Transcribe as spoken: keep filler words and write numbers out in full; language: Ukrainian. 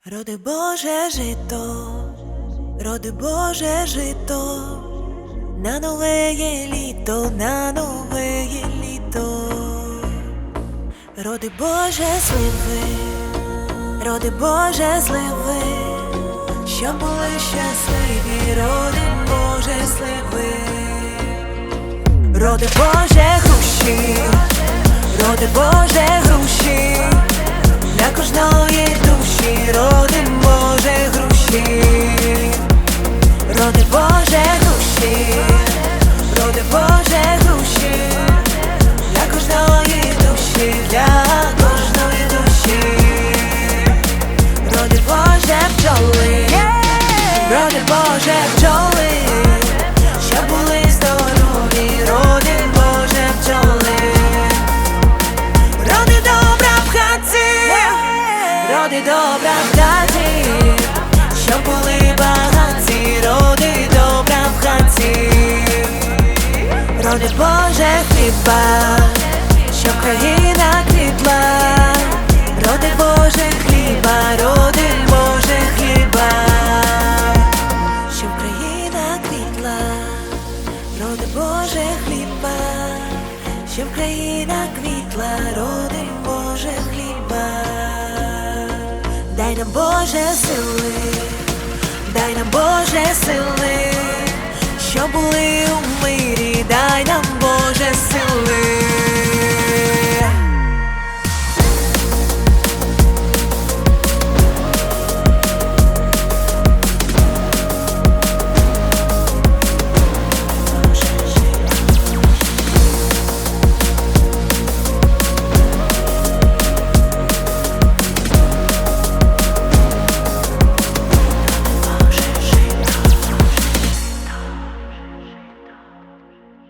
Роди Боже жито, роди Боже жито, на нове є літо, на нове є літо. Роди Боже сливи, роди Боже сливи, щоб були щасливі, роди Боже сливи. Роди Боже груші, роди Боже груші, для кожної душі, роди Боже груші. Роди Боже груші, роди Боже груші, для кожної душі, для кожної душі. Роди Боже бджоли, роди Боже бджоли, щоб були здорові, роди Боже бджоли. Роди добра в хаті, роди добра в хаті, щоб були багаті, роди добра в хаті. Роди Боже хліба, щоб країна квітла, роди Боже хліба, роди Боже хліба, щоб країна квітла, роди Боже хліба, щоб країна квітла, роди Боже хліба. Дай нам Боже сили, дай нам Боже сили, щоб були у мирі, дай нам Боже сили.